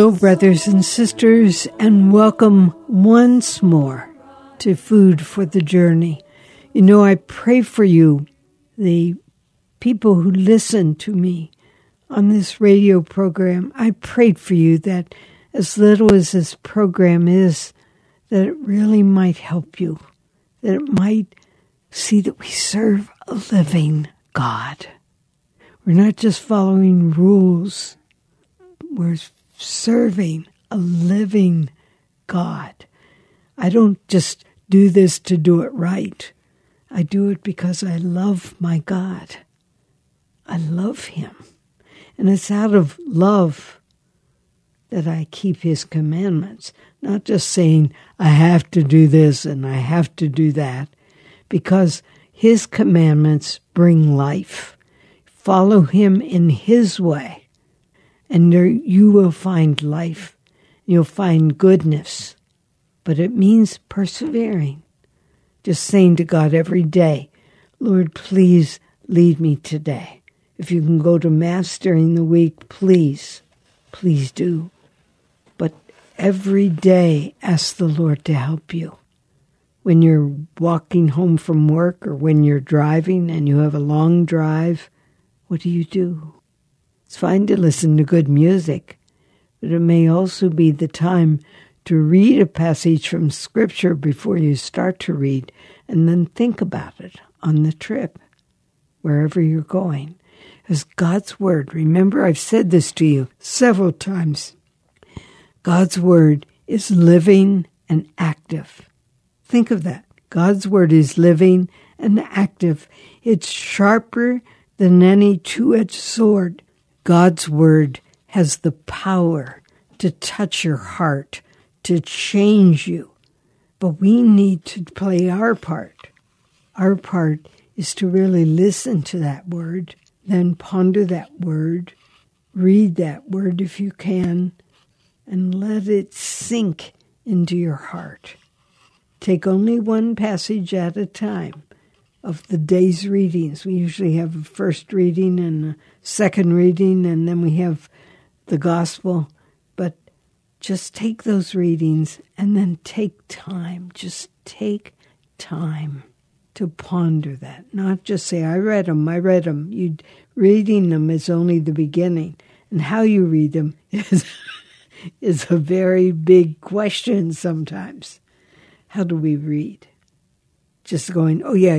Hello, brothers and sisters, and welcome once more to Food for the Journey. You know, I pray for you, the people who listen to me on this radio program. I prayed for you that as little as this program is, that it really might help you, that it might see that we serve a living God. We're not just following rules. We're serving a living God. I don't just do this to do it right. I do it because I love my God. I love him. And it's out of love that I keep his commandments, not just saying I have to do this and I have to do that, because his commandments bring life. Follow him in his way, and there you will find life. You'll find goodness. But it means persevering. Just saying to God every day, Lord, please lead me today. If you can go to Mass during the week, please do. But every day, ask the Lord to help you. When you're walking home from work or when you're driving and you have a long drive, what do? It's fine to listen to good music, but it may also be the time to read a passage from Scripture before you start to read, and then think about it on the trip, wherever you're going. As God's Word, remember I've said this to you several times, God's Word is living and active. Think of that. God's Word is living and active. It's sharper than any two-edged sword. God's Word has the power to touch your heart, to change you. But we need to play our part. Our part is to really listen to that Word, then ponder that Word, read that Word if you can, and let it sink into your heart. Take only one passage at a time of the day's readings. We usually have a first reading and a second reading, and then we have the gospel. But just take those readings and then take time. Just take time to ponder that. Not just say, I read them. Reading them is only the beginning. And how you read them is a very big question sometimes. How do we read? Just going, oh, yeah,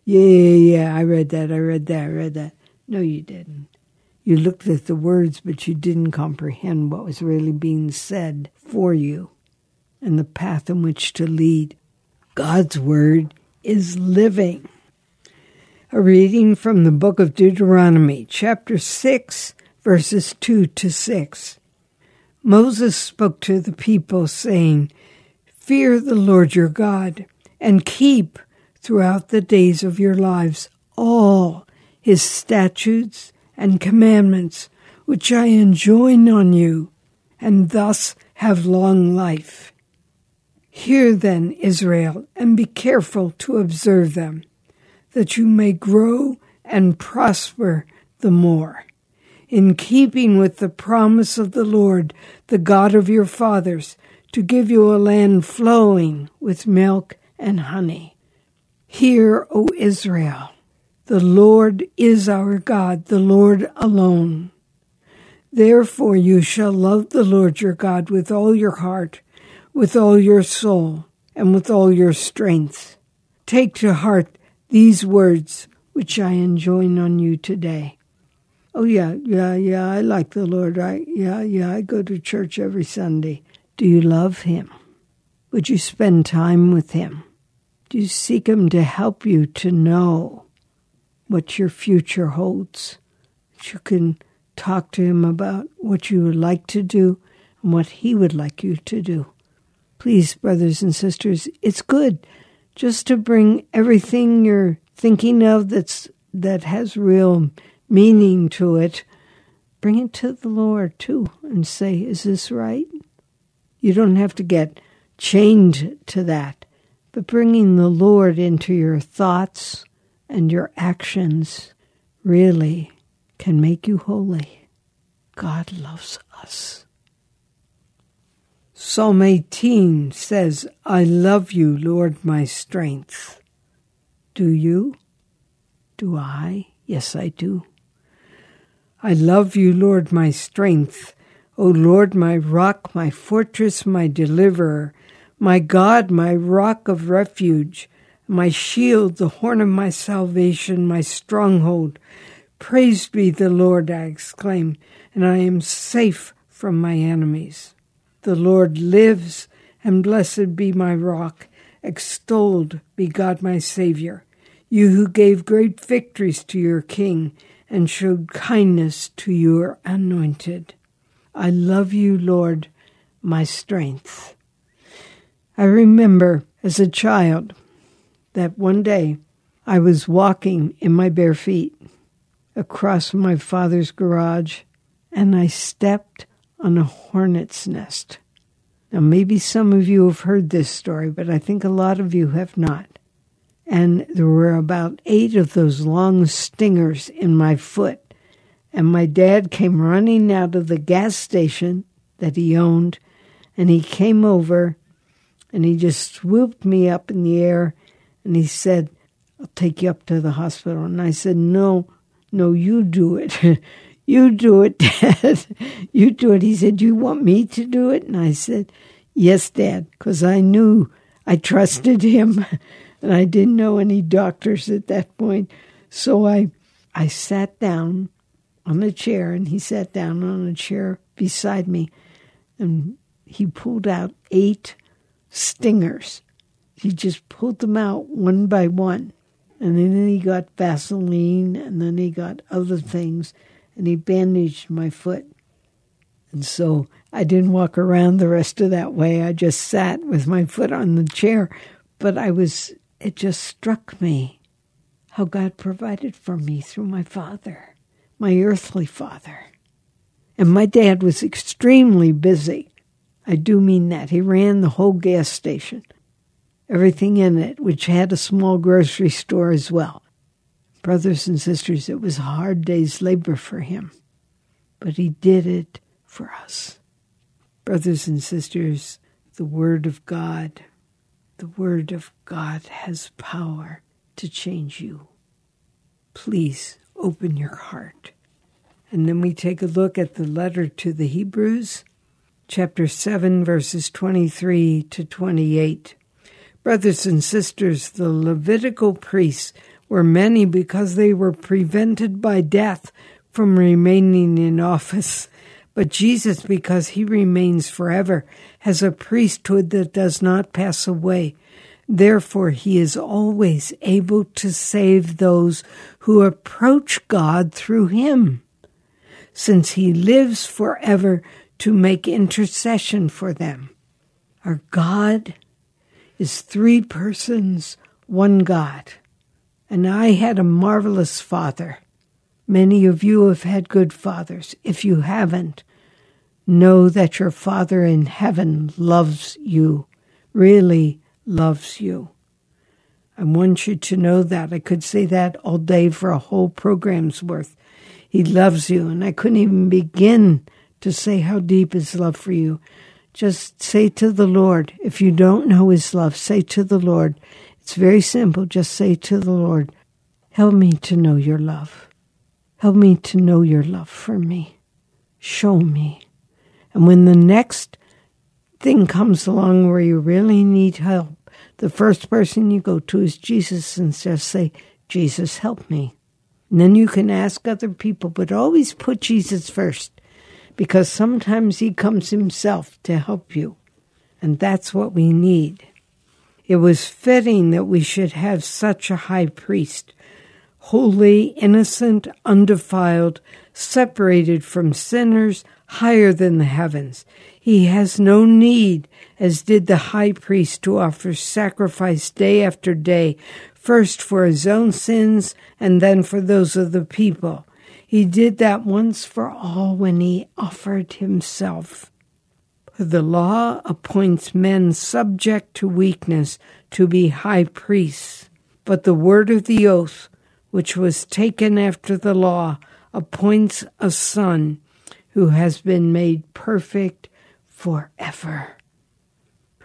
I read that. No, you didn't. You looked at the words, but you didn't comprehend what was really being said for you and the path in which to lead. God's Word is living. A reading from the book of Deuteronomy, chapter 6, verses 2 to 6. Moses spoke to the people, saying, Fear the Lord your God, and keep throughout the days of your lives all his statutes and commandments, which I enjoin on you, and thus have long life. Hear then, Israel, and be careful to observe them, that you may grow and prosper the more, in keeping with the promise of the Lord, the God of your fathers, to give you a land flowing with milk and honey. Hear, O Israel, the Lord is our God, the Lord alone. Therefore you shall love the Lord your God with all your heart, with all your soul, and with all your strength. Take to heart these words which I enjoin on you today. Oh, yeah, I like the Lord. I go to church every Sunday. Do you love him? Would you spend time with him? Do you seek him to help you to know what your future holds? That you can talk to him about what you would like to do and what he would like you to do. Please, brothers and sisters, it's good just to bring everything you're thinking of that has real meaning to it. Bring it to the Lord, too, and say, is this right? You don't have to get chained to that, but bringing the Lord into your thoughts and your actions really can make you holy. God loves us. Psalm 18 says, I love you, Lord, my strength. Do you? Do I? Yes, I do. I love you, Lord, my strength. O Lord, my rock, my fortress, my deliverer, my God, my rock of refuge, my shield, the horn of my salvation, my stronghold. Praised be the Lord, I exclaim, and I am safe from my enemies. The Lord lives, and blessed be my rock. Extolled be God my Savior, you who gave great victories to your king and showed kindness to your anointed. I love you, Lord, my strength. I remember as a child that one day I was walking in my bare feet across my father's garage, and I stepped on a hornet's nest. Now, maybe some of you have heard this story, but I think a lot of you have not. And there were about 8 of those long stingers in my foot. And my dad came running out of the gas station that he owned, and he came over, and he just swooped me up in the air, and he said, I'll take you up to the hospital. And I said, no, you do it. You do it, Dad. You do it. He said, you want me to do it? And I said, yes, Dad, because I knew I trusted him, and I didn't know any doctors at that point. So I sat down on a chair, and he sat down on a chair beside me, and he pulled out 8 stingers. He just pulled them out one by one, and then he got Vaseline, and then he got other things, and he bandaged my foot. And so I didn't walk around the rest of that way. I just sat with my foot on the chair. But it just struck me how God provided for me through my father, my earthly father. And my dad was extremely busy. I do mean that. He ran the whole gas station, everything in it, which had a small grocery store as well. Brothers and sisters, it was a hard day's labor for him, but he did it for us. Brothers and sisters, the Word of God has power to change you. Please open your heart. And then we take a look at the letter to the Hebrews, chapter 7, verses 23 to 28. Brothers and sisters, the Levitical priests were many because they were prevented by death from remaining in office. But Jesus, because he remains forever, has a priesthood that does not pass away. Therefore, he is always able to save those who approach God through him, since he lives forever to make intercession for them. Our God is 3 persons, one God. And I had a marvelous father. Many of you have had good fathers. If you haven't, know that your Father in heaven loves you, really loves you. I want you to know that. I could say that all day for a whole program's worth. He loves you, and I couldn't even begin to say how deep his love for you. Just say to the Lord, if you don't know his love, say to the Lord. It's very simple. Just say to the Lord, help me to know your love. Help me to know your love for me. Show me. And when the next thing comes along where you really need help, the first person you go to is Jesus and just say, Jesus, help me. And then you can ask other people, but always put Jesus first, because sometimes he comes himself to help you. And that's what we need. It was fitting that we should have such a high priest, holy, innocent, undefiled, separated from sinners, higher than the heavens. He has no need, as did the high priest, to offer sacrifice day after day, first for his own sins and then for those of the people. He did that once for all when he offered himself. The law appoints men subject to weakness to be high priests, but the word of the oath, which was taken after the law, appoints a son who has been made perfect forever.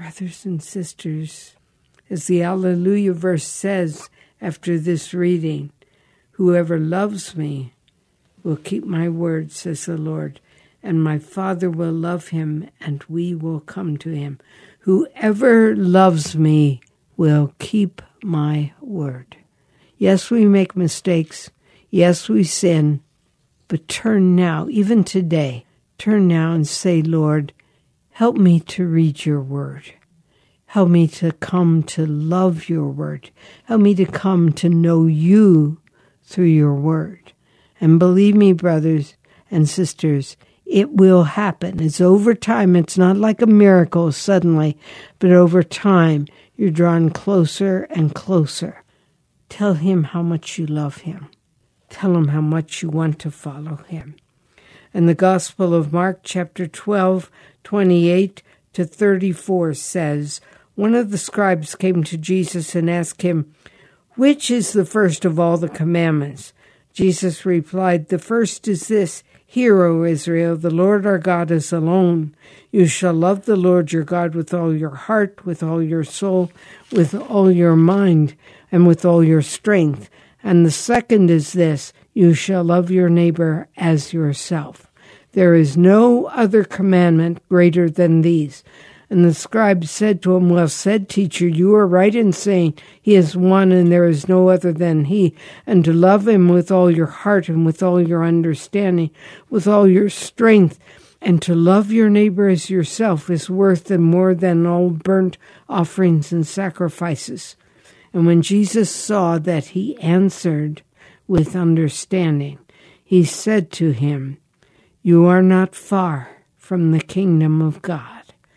Brothers and sisters, as the Alleluia verse says after this reading, whoever loves me will keep my word, says the Lord, and my Father will love him, and we will come to him. Whoever loves me will keep my word. Yes, we make mistakes. Yes, we sin. But turn now, even today, turn now and say, Lord, help me to read your word. Help me to come to love your word. Help me to come to know you through your word. And believe me, brothers and sisters, it will happen. It's over time. It's not like a miracle suddenly, but over time, you're drawn closer and closer. Tell him how much you love him. Tell him how much you want to follow him. And the Gospel of Mark, chapter 12, 28 to 34 says, one of the scribes came to Jesus and asked him, which is the first of all the commandments? Jesus replied, the first is this, hear, O Israel, the Lord our God is alone. You shall love the Lord your God with all your heart, with all your soul, with all your mind, and with all your strength. And the second is this, you shall love your neighbor as yourself. There is no other commandment greater than these. And the scribe said to him, well said, teacher, you are right in saying he is one and there is no other than he, and to love him with all your heart and with all your understanding, with all your strength, and to love your neighbor as yourself is worth more than all burnt offerings and sacrifices. And when Jesus saw that he answered with understanding, he said to him, you are not far from the kingdom of God.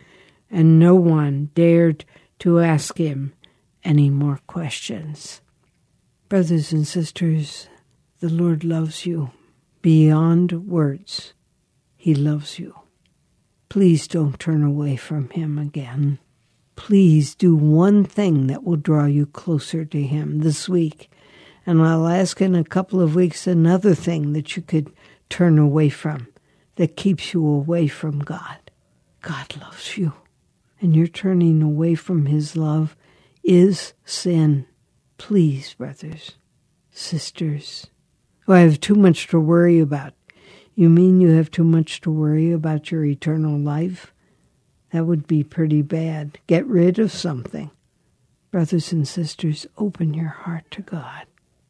And no one dared to ask him any more questions. Brothers and sisters, the Lord loves you beyond words. He loves you. Please don't turn away from him again. Please do one thing that will draw you closer to him this week. And I'll ask in a couple of weeks another thing that you could turn away from that keeps you away from God. God loves you. And your turning away from his love is sin. Please, brothers, sisters. Oh, I have too much to worry about. You mean you have too much to worry about your eternal life? That would be pretty bad. Get rid of something. Brothers and sisters, open your heart to God.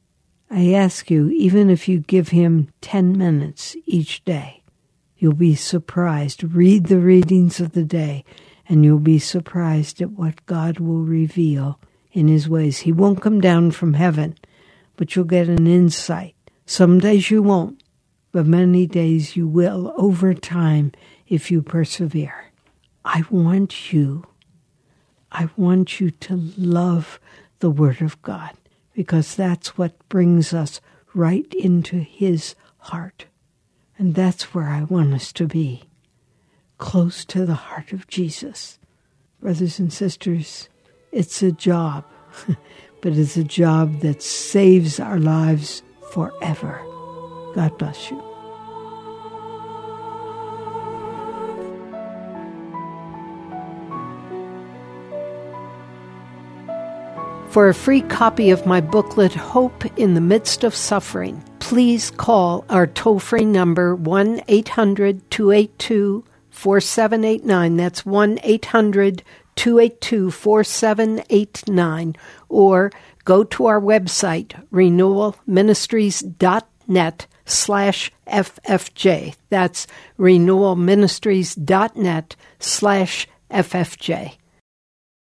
I ask you, even if you give him 10 minutes each day, you'll be surprised. Read the readings of the day, and you'll be surprised at what God will reveal in his ways. He won't come down from heaven, but you'll get an insight. Some days you won't, but many days you will over time if you persevere. I want you to love the Word of God, because that's what brings us right into his heart. And that's where I want us to be. Close to the heart of Jesus. Brothers and sisters, it's a job, but it's a job that saves our lives forever. God bless you. For a free copy of my booklet, Hope in the Midst of Suffering, please call our toll-free number 1-800-282-4789. That's 1-800-282-4789. Or go to our website, renewalministries.net/FFJ. That's renewalministries.net/FFJ.